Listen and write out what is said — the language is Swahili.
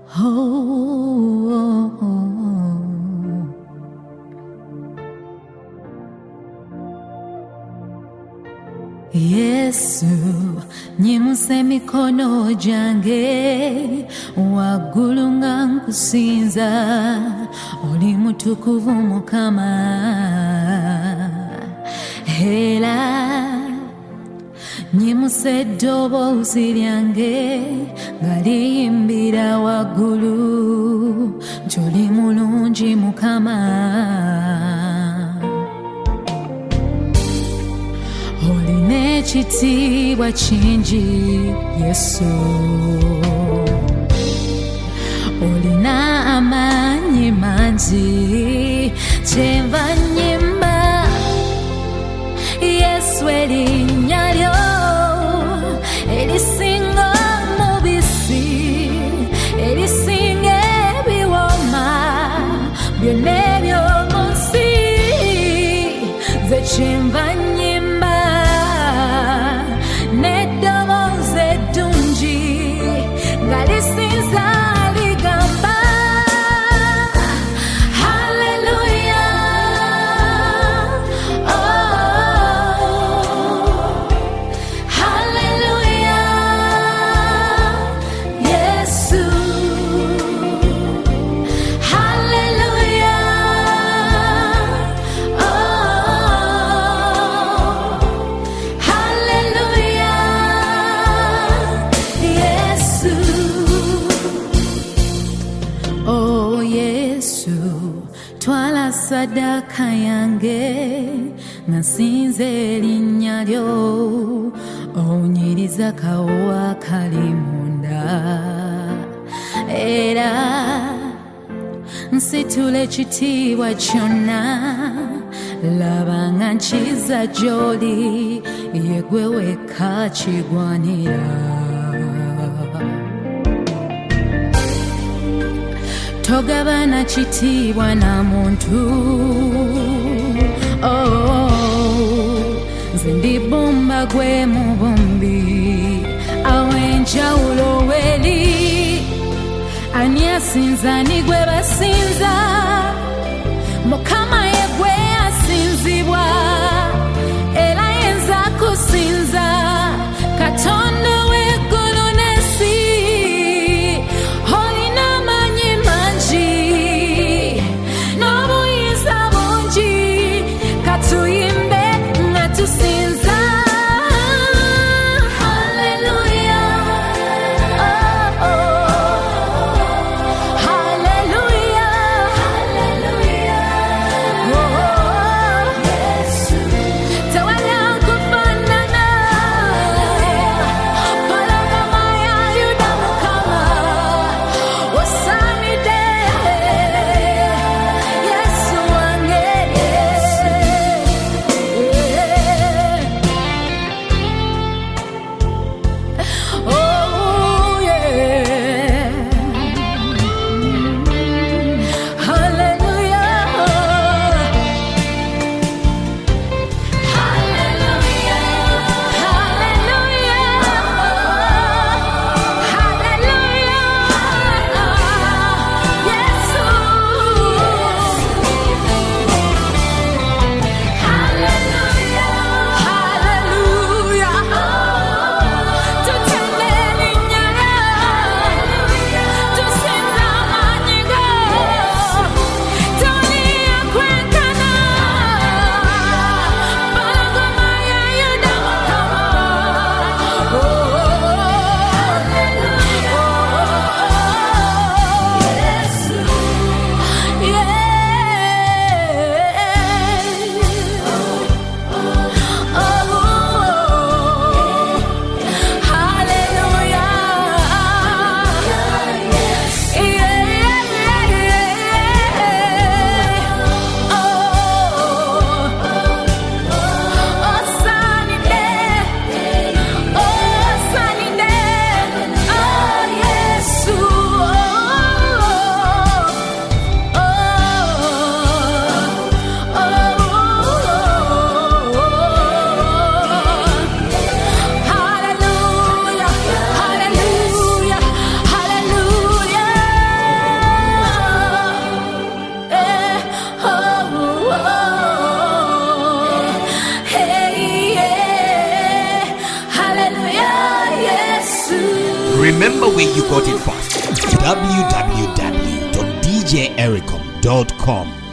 Yesu nyimuse mikono jange waggulu nga nkusinza oli mutukuvu Mukama era nyimuse eddoboozi lyange nga liyimbira waggulu nti oli mulungi Mukama olina ekitiibwa kingi Yesu olina amaanyi mangi kyenva nnyimba Yesu erinnya lyo erisinga omubisi erisinga ebiwooma byonna eby'omu nsi nze kyenva nnyimba n'eddoboozi eddungi nga lisinza ligamba haleluya haleluya Yesu haleluya haleluya Yesu oh Yesu twala sadaka yange nga nsinze erinnya lyo onyiriza kawa kali munda era nsitula ekitiibwa kyonna laba nga nkiza gy'oli yegwe wekka kigwanira togabana kitiibwa na muntu nze ndi bbumba gwe mubumbi aw'enjawulo weli ani asinza ani gwe basinza Mukama ye gwe asinzibwa era yenza kusinza Katonda w'eggulu n'ensi olina amaanyi mangi n'obuyinza bungi katuyimbe nga tusinza haleluya haleluya haleluya Remember where you got it first. www.djericom.com